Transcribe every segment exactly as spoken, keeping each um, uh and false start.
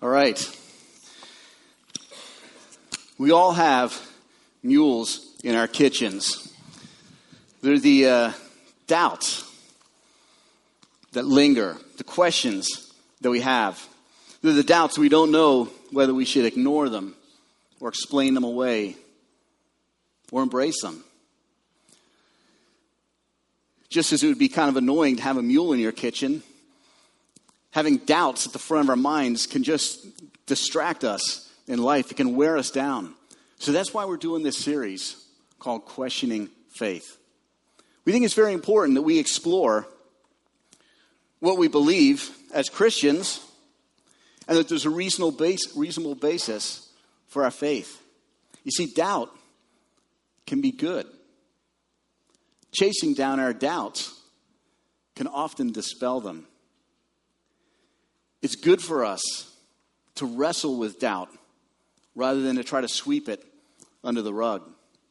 All right. We all have mules in our kitchens. They're the uh, doubts that linger, the questions that we have. They're the doubts we don't know whether we should ignore them or explain them away or embrace them. Just as it would be kind of annoying to have a mule in your kitchen, having doubts at the front of our minds can just distract us in life. It can wear us down. So that's why we're doing this series called Questioning Faith. We think it's very important that we explore what we believe as Christians and that there's a reasonable base, reasonable basis for our faith. You see, doubt can be good. Chasing down our doubts can often dispel them. It's good for us to wrestle with doubt rather than to try to sweep it under the rug.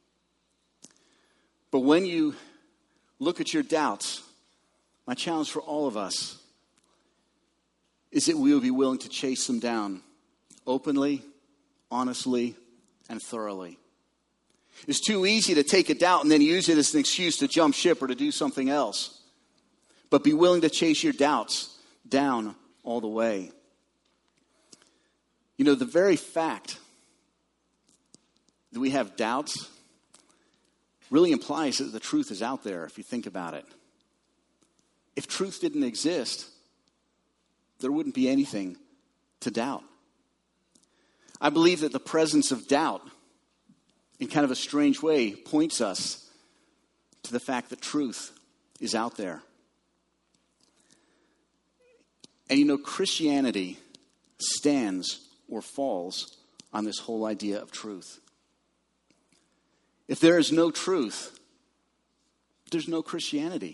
But when you look at your doubts, my challenge for all of us is that we will be willing to chase them down openly, honestly, and thoroughly. It's too easy to take a doubt and then use it as an excuse to jump ship or to do something else. But be willing to chase your doubts down all the way. You know, the very fact that we have doubts really implies that the truth is out there, if you think about it. If truth didn't exist, there wouldn't be anything to doubt. I believe that the presence of doubt, in kind of a strange way, points us to the fact that truth is out there. And you know, Christianity stands or falls on this whole idea of truth. If there is no truth, there's no Christianity.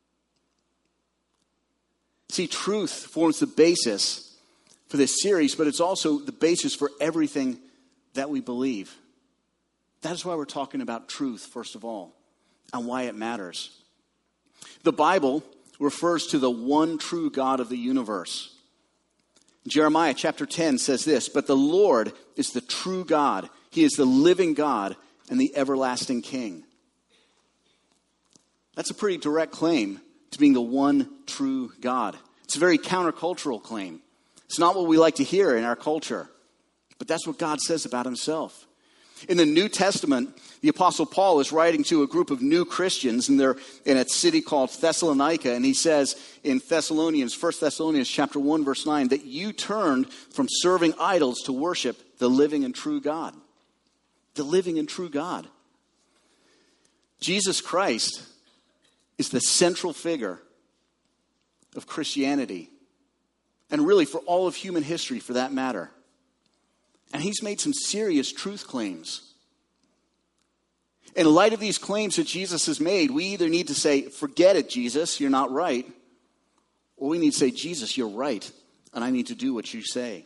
See, truth forms the basis for this series, but it's also the basis for everything that we believe. That is why we're talking about truth, first of all, and why it matters. The Bible refers to the one true God of the universe. Jeremiah chapter ten says this, "But the Lord is the true God. He is the living God and the everlasting King." That's a pretty direct claim to being the one true God. It's a very countercultural claim. It's not what we like to hear in our culture, but that's what God says about himself. In the New Testament, the Apostle Paul is writing to a group of new Christians, and they're in a city called Thessalonica, and he says in Thessalonians, First Thessalonians chapter one, verse nine, that you turned from serving idols to worship the living and true God. The living and true God. Jesus Christ is the central figure of Christianity, and really for all of human history for that matter. And he's made some serious truth claims. In light of these claims that Jesus has made, we either need to say, forget it, Jesus, you're not right. Or we need to say, Jesus, you're right, and I need to do what you say.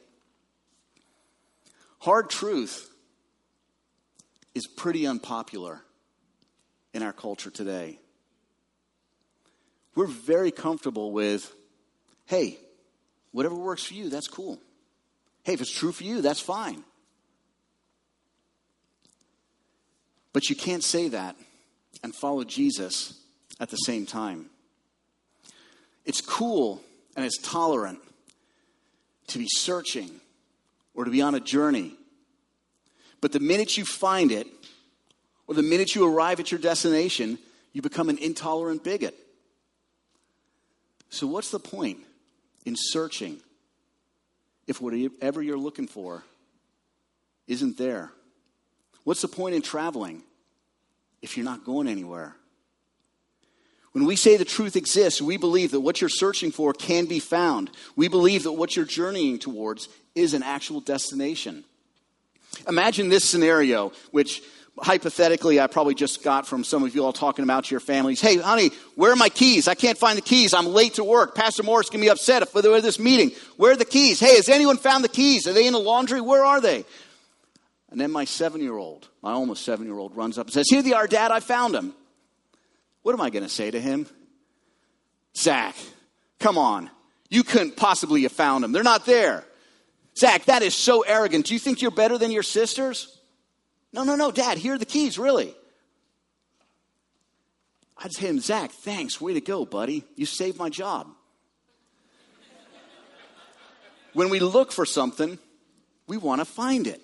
Hard truth is pretty unpopular in our culture today. We're very comfortable with, hey, whatever works for you, that's cool. Hey, if it's true for you, that's fine. But you can't say that and follow Jesus at the same time. It's cool and it's tolerant to be searching or to be on a journey. But the minute you find it, or the minute you arrive at your destination, you become an intolerant bigot. So what's the point in searching if whatever you're looking for isn't there? What's the point in traveling if you're not going anywhere? When we say the truth exists, we believe that what you're searching for can be found. We believe that what you're journeying towards is an actual destination. Imagine this scenario, which hypothetically I probably just got from some of you all talking about your families. Hey, honey, where are my keys? I can't find the keys. I'm late to work. Pastor Morris can be upset if we're at this meeting. Where are the keys? Hey, has anyone found the keys? Are they in the laundry? Where are they? And then my seven-year-old, my almost seven-year-old runs up and says, here they are, Dad, I found them. What am I going to say to him? Zach, come on. You couldn't possibly have found them. They're not there. Zach, that is so arrogant. Do you think you're better than your sisters? No, no, no, Dad, here are the keys, really. I'd say to him, Zach, thanks, way to go, buddy. You saved my job. When we look for something, we want to find it.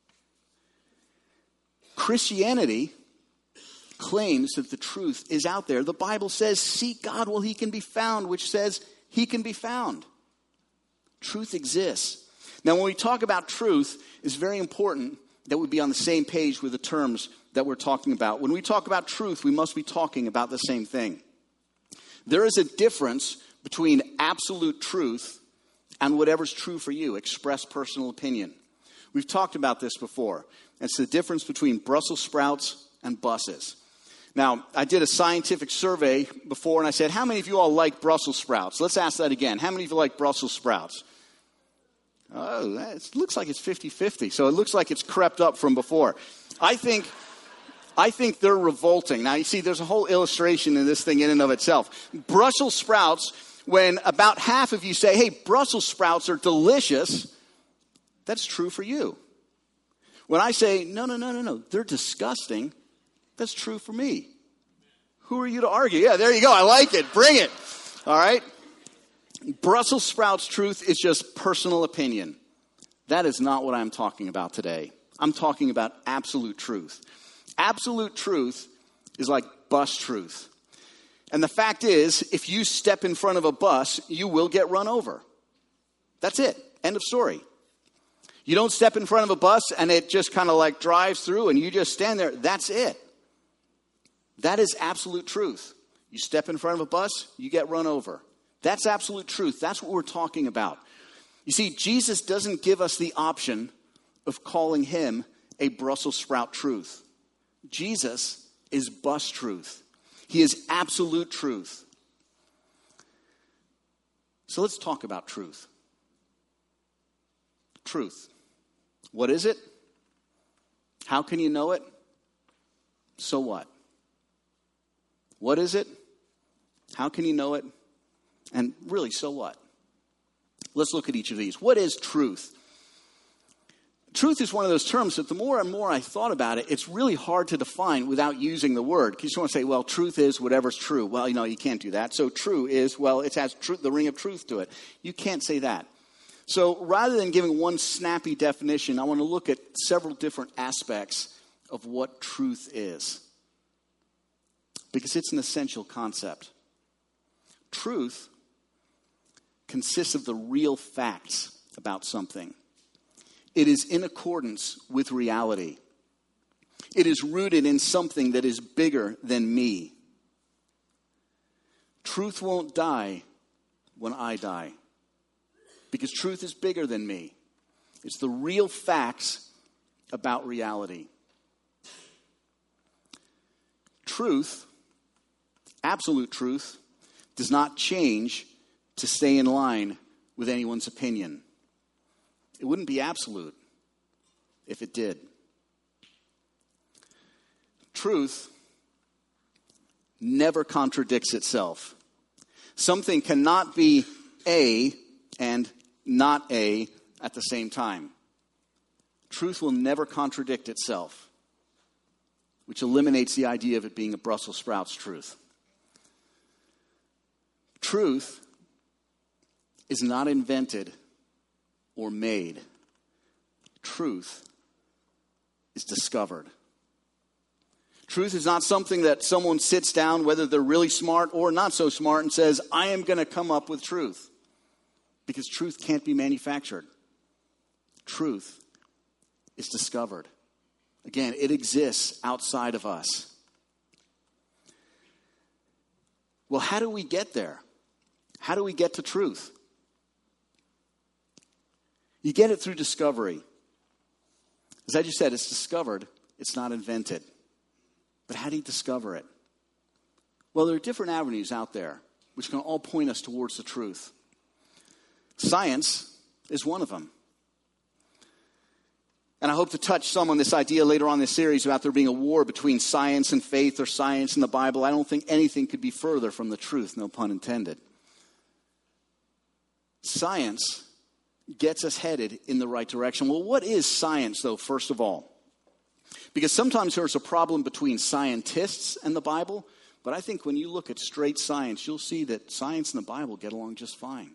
Christianity claims that the truth is out there. The Bible says, seek God while he can be found, which says he can be found. Truth exists. Now, when we talk about truth, it's very important that we be on the same page with the terms that we're talking about. When we talk about truth, we must be talking about the same thing. There is a difference between absolute truth and whatever's true for you, express personal opinion. We've talked about this before. It's the difference between Brussels sprouts and buses. Now, I did a scientific survey before, and I said, how many of you all like Brussels sprouts? Let's ask that again. How many of you like Brussels sprouts? Oh, it looks like it's fifty-fifty. So it looks like it's crept up from before. I think, I think they're revolting. Now, you see, there's a whole illustration in this thing in and of itself. Brussels sprouts, when about half of you say, hey, Brussels sprouts are delicious, that's true for you. When I say, no, no, no, no, no, they're disgusting, that's true for me. Who are you to argue? Yeah, there you go. I like it. Bring it. All right? Brussels sprouts truth is just personal opinion. That is not what I'm talking about today. I'm talking about absolute truth. Absolute truth is like bus truth. And the fact is, if you step in front of a bus, you will get run over. That's it. End of story. You don't step in front of a bus and it just kind of like drives through and you just stand there. That's it. That is absolute truth. You step in front of a bus, you get run over. That's absolute truth. That's what we're talking about. You see, Jesus doesn't give us the option of calling him a Brussels sprout truth. Jesus is bus truth. He is absolute truth. So let's talk about truth. Truth. What is it? How can you know it? So what? What is it? How can you know it? And really, so what? Let's look at each of these. What is truth? Truth is one of those terms that the more and more I thought about it, it's really hard to define without using the word. Because you just want to say, well, truth is whatever's true. Well, you know, you can't do that. So true is, well, it has tr- the ring of truth to it. You can't say that. So rather than giving one snappy definition, I want to look at several different aspects of what truth is. Because it's an essential concept. Truth consists of the real facts about something. It is in accordance with reality. It is rooted in something that is bigger than me. Truth won't die when I die. Because truth is bigger than me. It's the real facts about reality. Truth, absolute truth, does not change to stay in line with anyone's opinion. It wouldn't be absolute if it did. Truth never contradicts itself. Something cannot be A and not A at the same time. Truth will never contradict itself, which eliminates the idea of it being a Brussels sprouts truth. Truth is not invented or made. Truth is discovered. Truth is not something that someone sits down, whether they're really smart or not so smart, and says, I am going to come up with truth. Because truth can't be manufactured. Truth is discovered. Again, it exists outside of us. Well, how do we get there? How do we get to truth? You get it through discovery. As I just said, it's discovered. It's not invented. But how do you discover it? Well, there are different avenues out there which can all point us towards the truth. Science is one of them. And I hope to touch some on this idea later on in this series about there being a war between science and faith or science and the Bible. I don't think anything could be further from the truth, no pun intended. Science gets us headed in the right direction. Well, what is science, though, first of all? Because sometimes there's a problem between scientists and the Bible, but I think when you look at straight science, you'll see that science and the Bible get along just fine.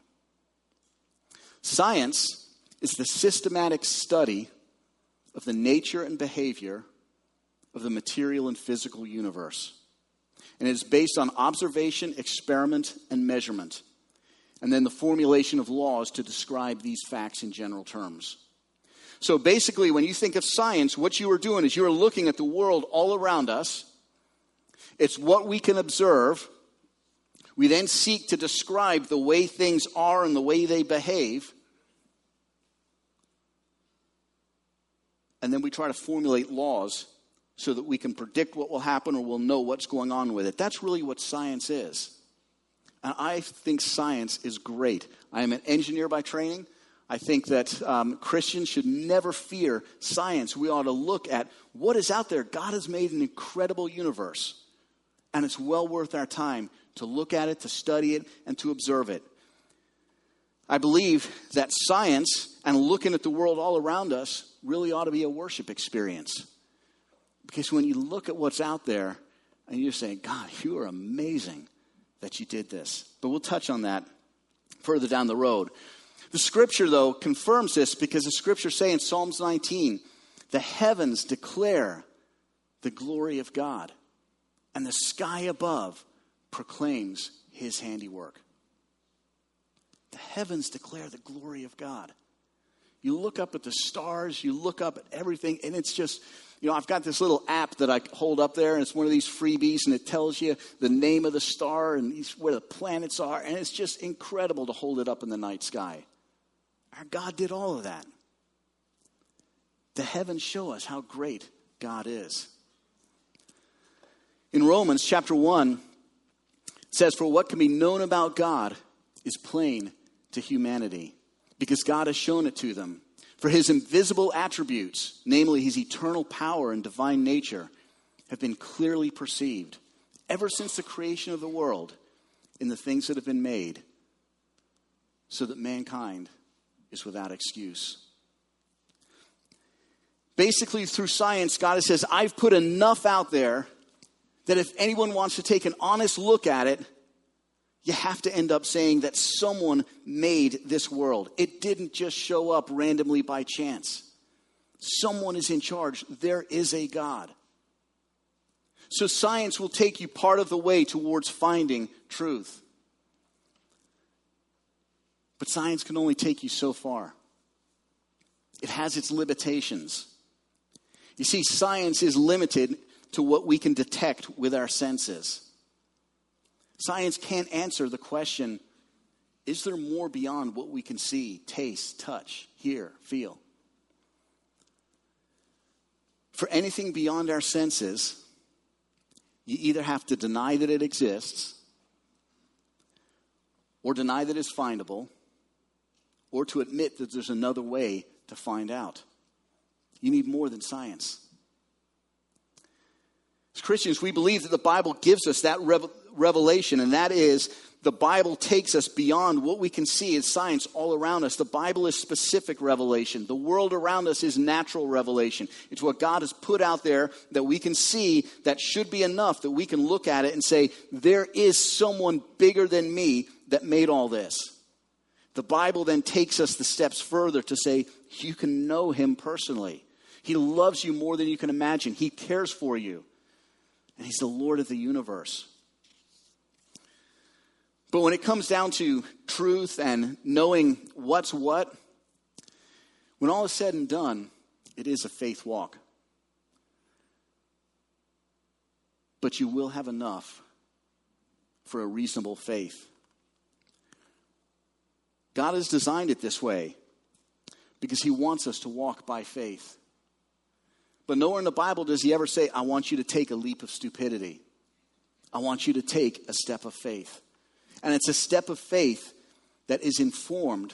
Science is the systematic study of the nature and behavior of the material and physical universe. And it is based on observation, experiment, and measurement, and then the formulation of laws to describe these facts in general terms. So basically, when you think of science, what you are doing is you're looking at the world all around us. It's what we can observe. We then seek to describe the way things are and the way they behave. And then we try to formulate laws so that we can predict what will happen or we'll know what's going on with it. That's really what science is. And I think science is great. I am an engineer by training. I think that um, Christians should never fear science. We ought to look at what is out there. God has made an incredible universe. And it's well worth our time to look at it, to study it, and to observe it. I believe that science and looking at the world all around us really ought to be a worship experience. Because when you look at what's out there and you're saying, God, you are amazing that you did this. But we'll touch on that further down the road. The scripture, though, confirms this because the scriptures say in Psalms nineteen, the heavens declare the glory of God, and the sky above proclaims his handiwork. The heavens declare the glory of God. You look up at the stars, you look up at everything, and it's just, you know, I've got this little app that I hold up there, and it's one of these freebies, and it tells you the name of the star and where the planets are, and it's just incredible to hold it up in the night sky. Our God did all of that. The heavens show us how great God is. In Romans chapter one, it says, for what can be known about God is plain to humanity, because God has shown it to them. For his invisible attributes, namely his eternal power and divine nature, have been clearly perceived ever since the creation of the world in the things that have been made, so that mankind is without excuse. Basically, through science, God says, I've put enough out there that if anyone wants to take an honest look at it, you have to end up saying that someone made this world. It didn't just show up randomly by chance. Someone is in charge. There is a God. So science will take you part of the way towards finding truth. But science can only take you so far. It has its limitations. You see, science is limited to what we can detect with our senses. Science can't answer the question, is there more beyond what we can see, taste, touch, hear, feel? For anything beyond our senses, you either have to deny that it exists, or deny that it's findable, or to admit that there's another way to find out. You need more than science. As Christians, we believe that the Bible gives us that rev- revelation, and that is the Bible takes us beyond what we can see as science all around us. The Bible is specific revelation. The world around us is natural revelation. It's what God has put out there that we can see that should be enough that we can look at it and say, there is someone bigger than me that made all this. The Bible then takes us the steps further to say, you can know him personally. He loves you more than you can imagine. He cares for you. And he's the Lord of the universe. But when it comes down to truth and knowing what's what, when all is said and done, it is a faith walk. But you will have enough for a reasonable faith. God has designed it this way because he wants us to walk by faith. But nowhere in the Bible does he ever say, I want you to take a leap of stupidity. I want you to take a step of faith. And it's a step of faith that is informed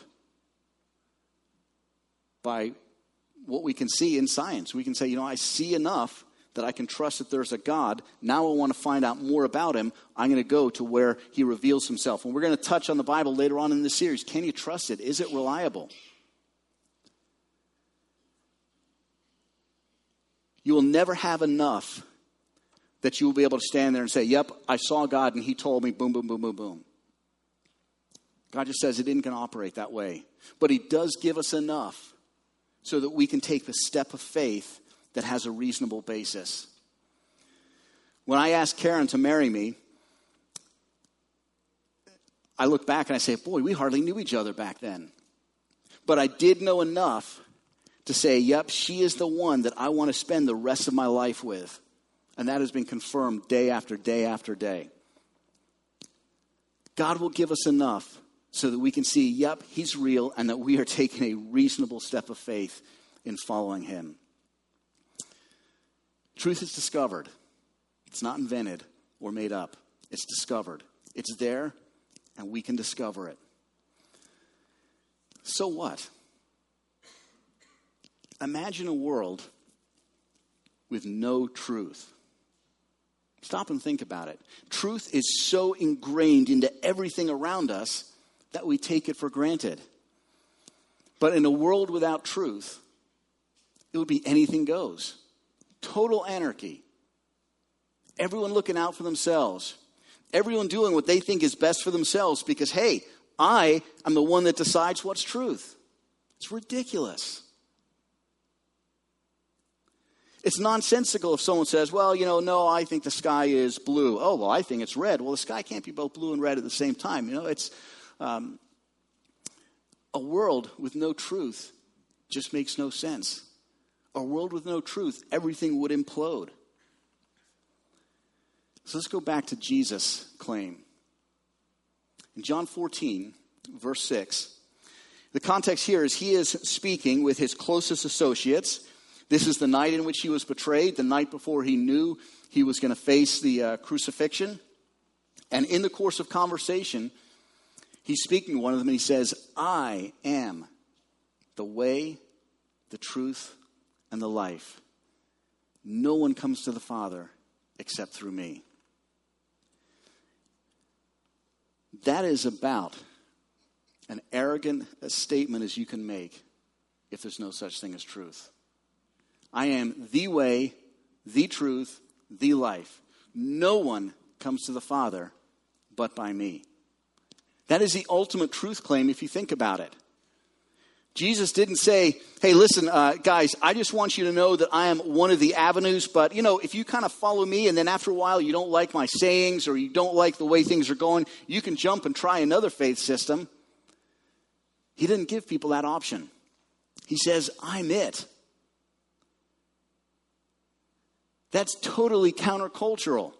by what we can see in science. We can say, you know, I see enough that I can trust that there's a God. Now I want to find out more about him. I'm going to go to where he reveals himself. And we're going to touch on the Bible later on in this series. Can you trust it? Is it reliable? You will never have enough that you will be able to stand there and say, yep, I saw God and he told me, boom, boom, boom, boom, boom. God just says it isn't going to operate that way. But he does give us enough so that we can take the step of faith that has a reasonable basis. When I asked Karen to marry me, I look back and I say, boy, we hardly knew each other back then. But I did know enough to say, yep, she is the one that I want to spend the rest of my life with. And that has been confirmed day after day after day. God will give us enough so that we can see, yep, he's real, and that we are taking a reasonable step of faith in following him. Truth is discovered. It's not invented or made up. It's discovered. It's there, and we can discover it. So what? Imagine a world with no truth. Stop and think about it. Truth is so ingrained into everything around us that we take it for granted. But in a world without truth, it would be anything goes. Total anarchy. Everyone looking out for themselves. Everyone doing what they think is best for themselves because, hey, I am the one that decides what's truth. It's ridiculous. It's nonsensical if someone says, well, you know, no, I think the sky is blue. Oh, well, I think it's red. Well, the sky can't be both blue and red at the same time. You know, it's um, a world with no truth just makes no sense. A world with no truth, everything would implode. So let's go back to Jesus' claim. In John fourteen, verse six, the context here is he is speaking with his closest associates. This is the night in which he was betrayed, the night before he knew he was going to face the uh, crucifixion. And in the course of conversation, he's speaking to one of them and he says, I am the way, the truth, and the life. No one comes to the Father except through me. That is about an arrogant statement as you can make if there's no such thing as truth. I am the way, the truth, the life. No one comes to the Father but by me. That is the ultimate truth claim if you think about it. Jesus didn't say, hey, listen, uh, guys, I just want you to know that I am one of the avenues, but, you know, if you kind of follow me and then after a while you don't like my sayings or you don't like the way things are going, you can jump and try another faith system. He didn't give people that option. He says, I'm it. That's totally countercultural.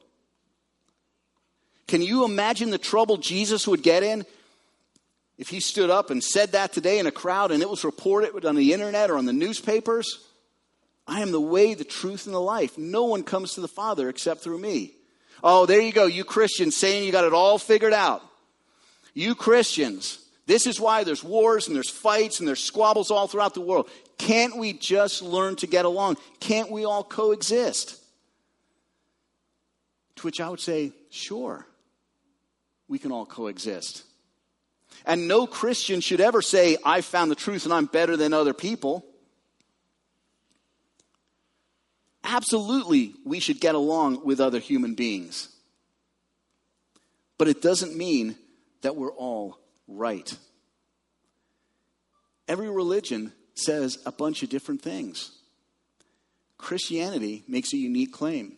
Can you imagine the trouble Jesus would get in if he stood up and said that today in a crowd and it was reported on the internet or on the newspapers? I am the way, the truth, and the life. No one comes to the Father except through me. Oh, there you go, you Christians saying you got it all figured out. You Christians, this is why there's wars and there's fights and there's squabbles all throughout the world. Can't we just learn to get along? Can't we all coexist? To which I would say, sure, we can all coexist. And no Christian should ever say, I found the truth and I'm better than other people. Absolutely, we should get along with other human beings. But it doesn't mean that we're all right. Every religion says a bunch of different things. Christianity makes a unique claim.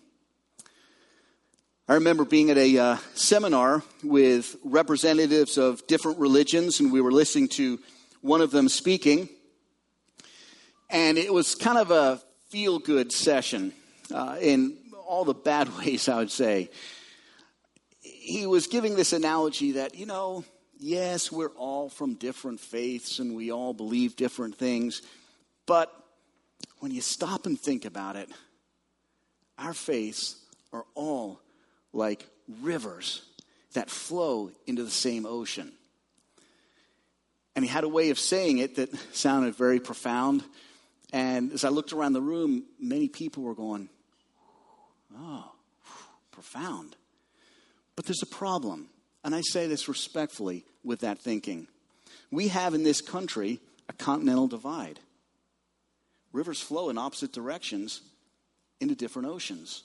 I remember being at a uh, seminar with representatives of different religions, and we were listening to one of them speaking. And it was kind of a feel-good session uh, in all the bad ways, I would say. He was giving this analogy that, you know, yes, we're all from different faiths and we all believe different things. But when you stop and think about it, our faiths are all like rivers that flow into the same ocean. And he had a way of saying it that sounded very profound. And as I looked around the room, many people were going, oh, profound. But there's a problem. And I say this respectfully with that thinking. We have in this country a continental divide. Rivers flow in opposite directions into different oceans.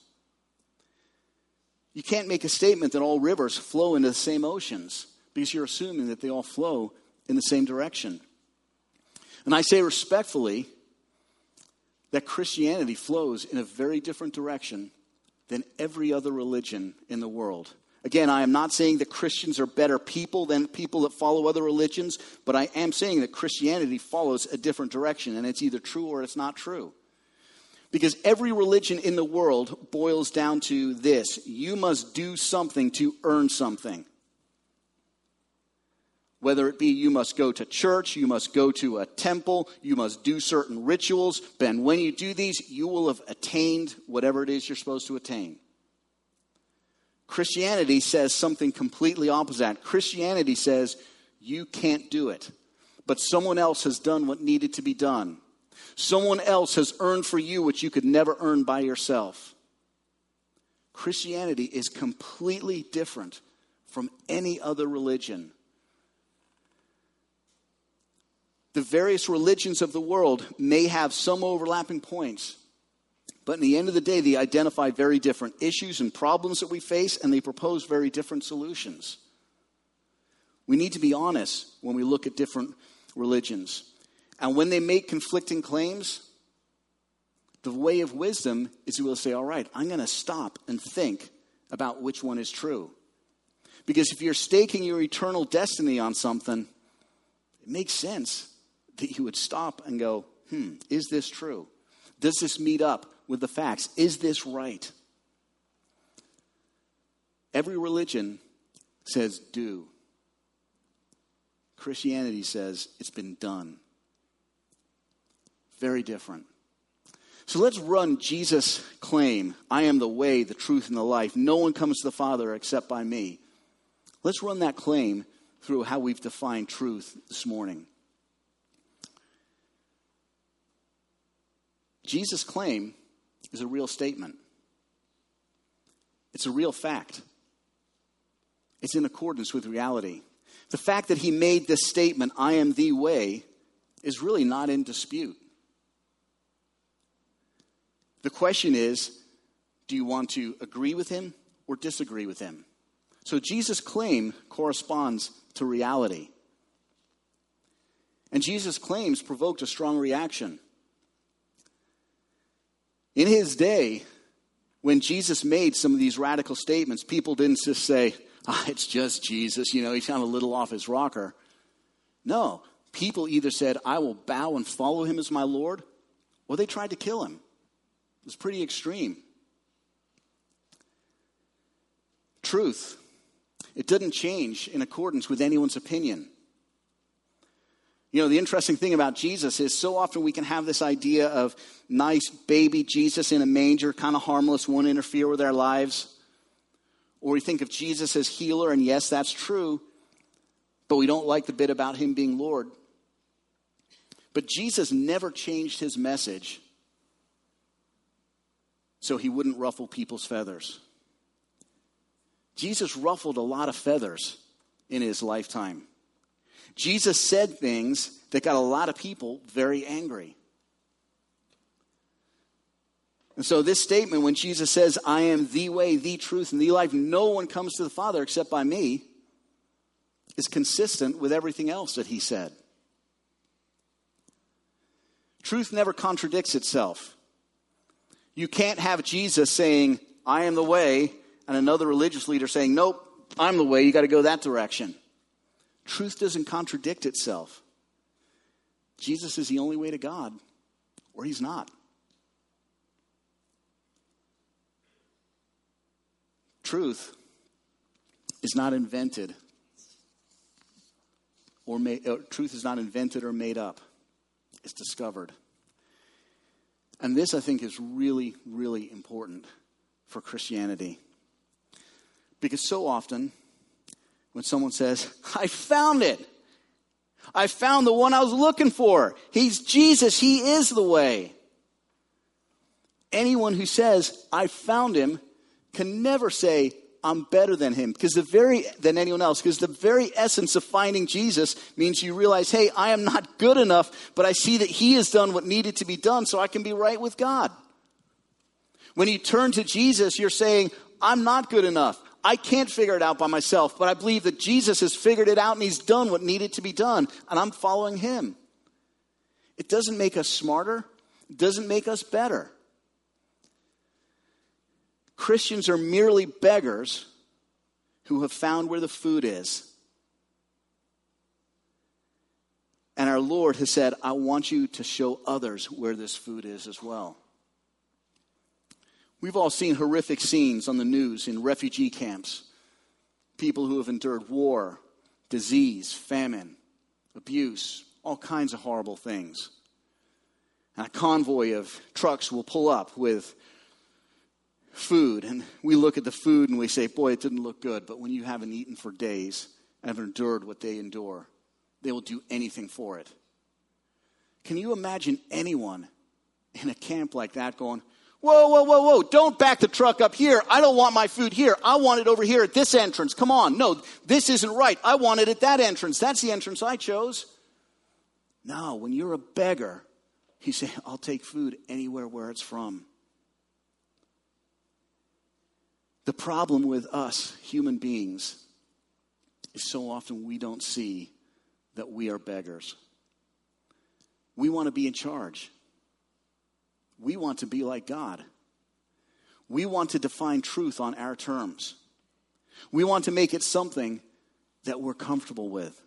You can't make a statement that all rivers flow into the same oceans because you're assuming that they all flow in the same direction. And I say respectfully that Christianity flows in a very different direction than every other religion in the world. Again, I am not saying that Christians are better people than people that follow other religions, but I am saying that Christianity follows a different direction, and it's either true or it's not true. Because every religion in the world boils down to this: you must do something to earn something. Whether it be you must go to church, you must go to a temple, you must do certain rituals, and when you do these, you will have attained whatever it is you're supposed to attain. Christianity says something completely opposite. Christianity says you can't do it, but someone else has done what needed to be done. Someone else has earned for you what you could never earn by yourself. Christianity is completely different from any other religion. The various religions of the world may have some overlapping points, but in the end of the day, they identify very different issues and problems that we face, and they propose very different solutions. We need to be honest when we look at different religions. And when they make conflicting claims, the way of wisdom is we will say, all right, I'm going to stop and think about which one is true. Because if you're staking your eternal destiny on something, it makes sense that you would stop and go, hmm, is this true? Does this meet up with the facts? Is this right? Every religion says do. Christianity says it's been done. Very different. So let's run Jesus' claim, I am the way, the truth, and the life. No one comes to the Father except by me. Let's run that claim through how we've defined truth this morning. Jesus' claim is a real statement. It's a real fact. It's in accordance with reality. The fact that he made this statement, I am the way, is really not in dispute. The question is, do you want to agree with him or disagree with him? So Jesus' claim corresponds to reality. And Jesus' claims provoked a strong reaction. In his day, when Jesus made some of these radical statements, people didn't just say, ah, it's just Jesus, you know, he's kind of a little off his rocker. No, people either said, I will bow and follow him as my Lord, or they tried to kill him. It was pretty extreme. Truth, it doesn't change in accordance with anyone's opinion. You know, the interesting thing about Jesus is so often we can have this idea of nice baby Jesus in a manger, kind of harmless, won't interfere with our lives. Or we think of Jesus as healer, and yes, that's true, but we don't like the bit about him being Lord. But Jesus never changed his message so he wouldn't ruffle people's feathers. Jesus ruffled a lot of feathers in his lifetime. Jesus said things that got a lot of people very angry. And so this statement, when Jesus says, I am the way, the truth, and the life, no one comes to the Father except by me, is consistent with everything else that he said. Truth never contradicts itself. You can't have Jesus saying, I am the way, and another religious leader saying, nope, I'm the way, you got to go that direction. Truth doesn't contradict itself. Jesus is the only way to God, or he's not. Truth is not invented or made, uh, truth is not invented or made up. It's discovered. And this, I think, is really, really important for Christianity. Because so often, when someone says, I found it. I found the one I was looking for. He's Jesus. He is the way. Anyone who says, I found him, can never say, I'm better than him. Because the very, than anyone else. Because the very essence of finding Jesus means you realize, hey, I am not good enough, but I see that he has done what needed to be done so I can be right with God. When you turn to Jesus, you're saying, I'm not good enough. I can't figure it out by myself, but I believe that Jesus has figured it out and he's done what needed to be done, and I'm following him. It doesn't make us smarter. It doesn't make us better. Christians are merely beggars who have found where the food is. And our Lord has said, I want you to show others where this food is as well. We've all seen horrific scenes on the news in refugee camps. People who have endured war, disease, famine, abuse, all kinds of horrible things. And a convoy of trucks will pull up with food. And we look at the food and we say, boy, it didn't look good. But when you haven't eaten for days and have endured what they endure, they will do anything for it. Can you imagine anyone in a camp like that going, whoa, whoa, whoa, whoa, don't back the truck up here. I don't want my food here. I want it over here at this entrance. Come on. No, this isn't right. I want it at that entrance. That's the entrance I chose. No, when you're a beggar, you say, I'll take food anywhere where it's from. The problem with us, human beings, is so often we don't see that we are beggars. We want to be in charge. We want to be like God. We want to define truth on our terms. We want to make it something that we're comfortable with.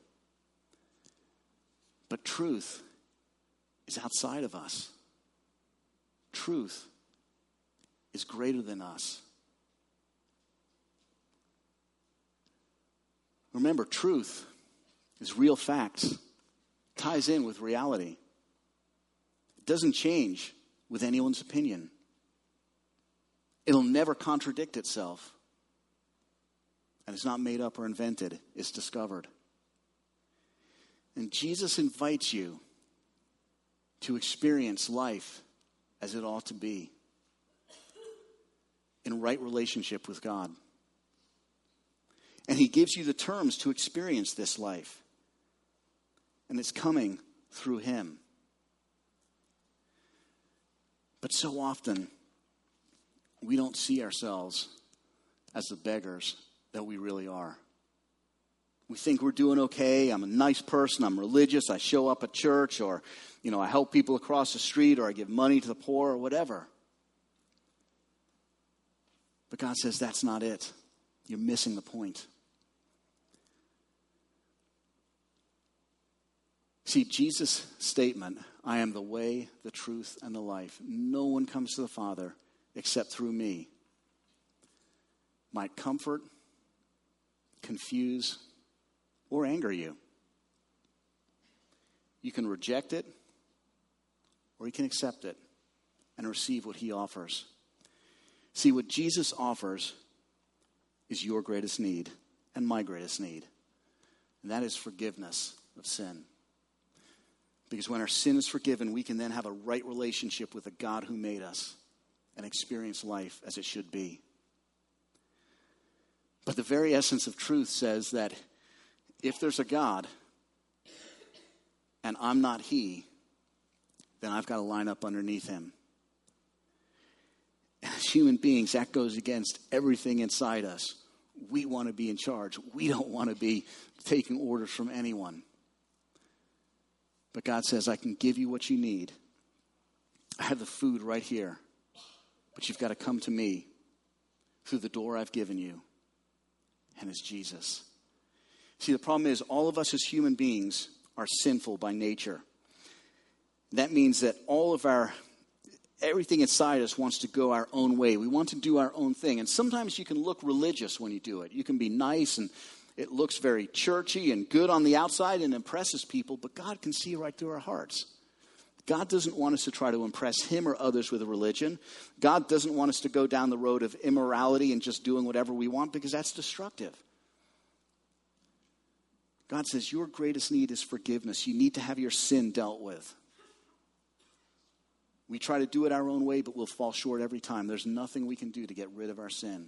But truth is outside of us. Truth is greater than us. Remember, truth is real facts. It ties in with reality. It doesn't change with anyone's opinion. It'll never contradict itself. And it's not made up or invented. It's discovered. And Jesus invites you to experience life as it ought to be, in right relationship with God. And he gives you the terms to experience this life. And it's coming through him. But so often, we don't see ourselves as the beggars that we really are. We think we're doing okay. I'm a nice person. I'm religious. I show up at church, or, you know, I help people across the street, or I give money to the poor, or whatever. But God says that's not it. You're missing the point. See, Jesus' statement, I am the way, the truth, and the life. No one comes to the Father except through me, might comfort, confuse, or anger you. You can reject it, or you can accept it and receive what he offers. See, what Jesus offers is your greatest need and my greatest need. And that is forgiveness of sin. Because when our sin is forgiven, we can then have a right relationship with the God who made us and experience life as it should be. But the very essence of truth says that if there's a God and I'm not he, then I've got to line up underneath him. And as human beings, that goes against everything inside us. We want to be in charge. We don't want to be taking orders from anyone. But God says, I can give you what you need. I have the food right here. But you've got to come to me through the door I've given you. And it's Jesus. See, the problem is all of us as human beings are sinful by nature. That means that all of our, everything inside us wants to go our own way. We want to do our own thing. And sometimes you can look religious when you do it. You can be nice and it looks very churchy and good on the outside and impresses people, but God can see right through our hearts. God doesn't want us to try to impress him or others with a religion. God doesn't want us to go down the road of immorality and just doing whatever we want, because that's destructive. God says your greatest need is forgiveness. You need to have your sin dealt with. We try to do it our own way, but we'll fall short every time. There's nothing we can do to get rid of our sin.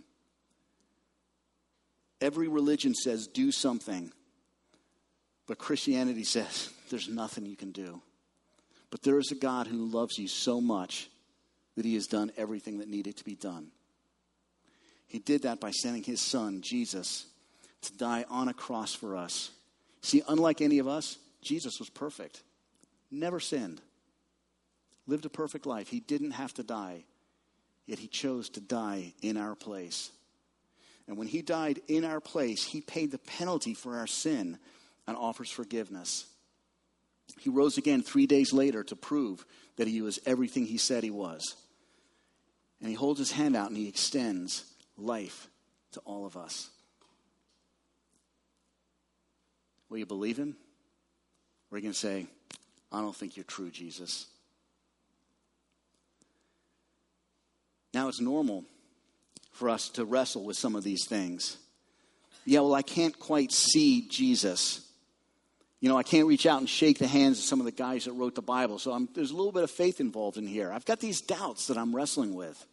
Every religion says do something, but Christianity says there's nothing you can do. But there is a God who loves you so much that he has done everything that needed to be done. He did that by sending his son, Jesus, to die on a cross for us. See, unlike any of us, Jesus was perfect. Never sinned. Lived a perfect life. He didn't have to die. Yet he chose to die in our place. And when he died in our place, he paid the penalty for our sin and offers forgiveness. He rose again three days later to prove that he was everything he said he was. And he holds his hand out and he extends life to all of us. Will you believe him? Or are you going to say, I don't think you're true, Jesus? Now it's normal for us to wrestle with some of these things. Yeah, well, I can't quite see Jesus. You know, I can't reach out and shake the hands of some of the guys that wrote the Bible. So I'm, there's a little bit of faith involved in here. I've got these doubts that I'm wrestling with.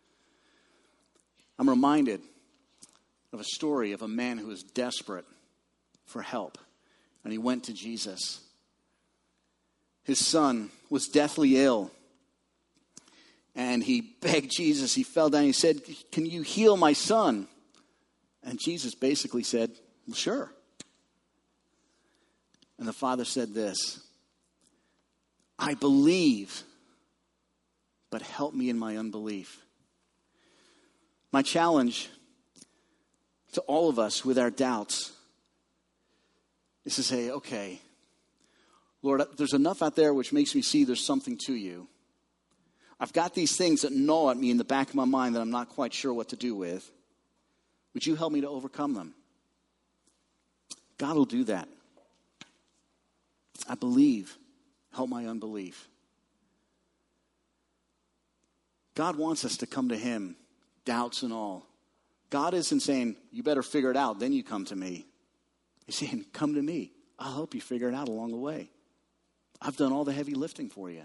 I'm reminded of a story of a man who was desperate for help. And he went to Jesus. His son was deathly ill. And he begged Jesus. He fell down. He said, can you heal my son? And Jesus basically said, well, sure. And the father said this, I believe, but help me in my unbelief. My challenge to all of us with our doubts is to say, okay, Lord, there's enough out there which makes me see there's something to you. I've got these things that gnaw at me in the back of my mind that I'm not quite sure what to do with. Would you help me to overcome them? God will do that. I believe. Help my unbelief. God wants us to come to him, doubts and all. God isn't saying, you better figure it out, then you come to me. He's saying, come to me. I'll help you figure it out along the way. I've done all the heavy lifting for you.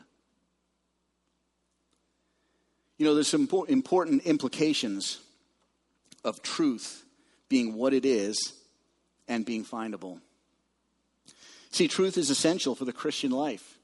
You know, there's some important implications of truth being what it is and being findable. See, truth is essential for the Christian life.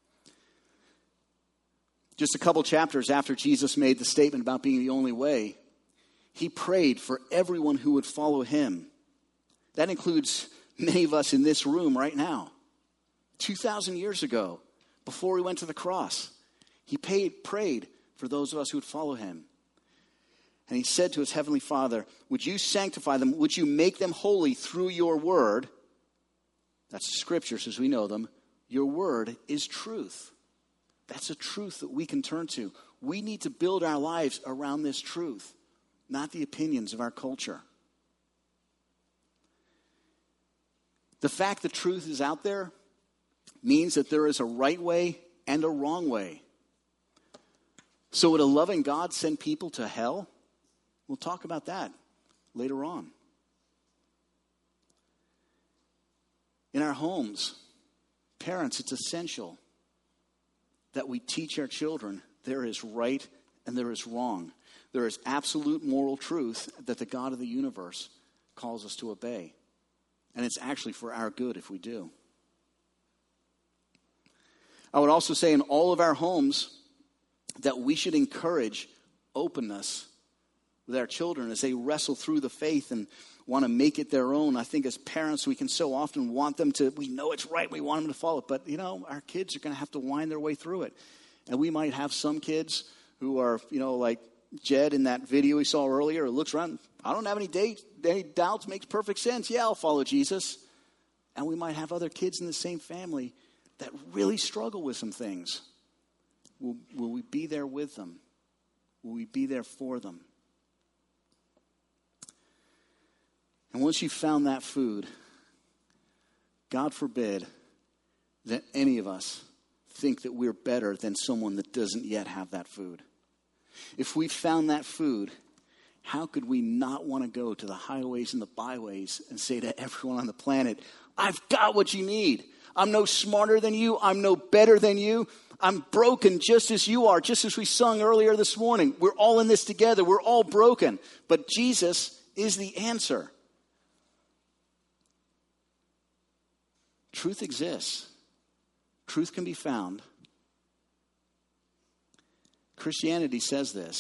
Just a couple chapters after Jesus made the statement about being the only way, he prayed for everyone who would follow him. That includes many of us in this room right now. two thousand years ago, before he went to the cross, he paid, prayed for those of us who would follow him. And he said to his heavenly Father, would you sanctify them? Would you make them holy through your word? That's the scriptures as we know them. Your word is truth. That's a truth that we can turn to. We need to build our lives around this truth, not the opinions of our culture. The fact that truth is out there means that there is a right way and a wrong way. So would a loving God send people to hell? We'll talk about that later on. In our homes, parents, it's essential that we teach our children there is right and there is wrong. There is absolute moral truth that the God of the universe calls us to obey. And it's actually for our good if we do. I would also say in all of our homes that we should encourage openness with our children as they wrestle through the faith and want to make it their own. I think as parents, we can so often want them to, we know it's right, we want them to follow it. But, you know, our kids are going to have to wind their way through it. And we might have some kids who are, you know, like Jed in that video we saw earlier, who looks around, I don't have any, date, any doubts, makes perfect sense. Yeah, I'll follow Jesus. And we might have other kids in the same family that really struggle with some things. Will, will we be there with them? Will we be there for them? And once you've found that food, God forbid that any of us think that we're better than someone that doesn't yet have that food. If we found that food, how could we not want to go to the highways and the byways and say to everyone on the planet, I've got what you need. I'm no smarter than you. I'm no better than you. I'm broken just as you are, just as we sung earlier this morning. We're all in this together. We're all broken. But Jesus is the answer. Truth exists. Truth can be found. Christianity says this.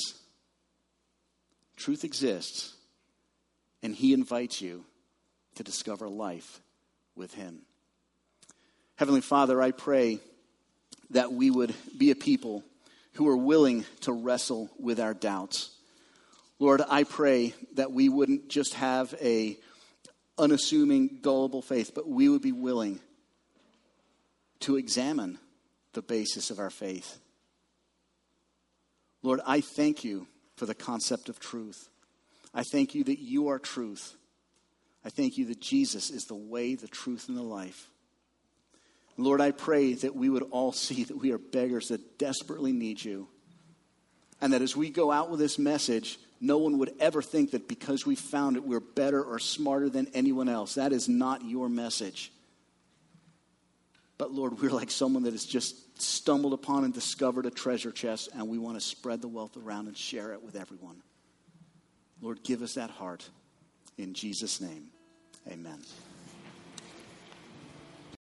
Truth exists, and he invites you to discover life with him. Heavenly Father, I pray that we would be a people who are willing to wrestle with our doubts. Lord, I pray that we wouldn't just have a unassuming, gullible faith, but we would be willing to examine the basis of our faith. Lord, I thank you for the concept of truth. I thank you that you are truth. I thank you that Jesus is the way, the truth, and the life. Lord, I pray that we would all see that we are beggars that desperately need you. And that as we go out with this message, no one would ever think that because we found it, we're better or smarter than anyone else. That is not your message. But Lord, we're like someone that has just stumbled upon and discovered a treasure chest, and we want to spread the wealth around and share it with everyone. Lord, give us that heart. In Jesus' name, amen.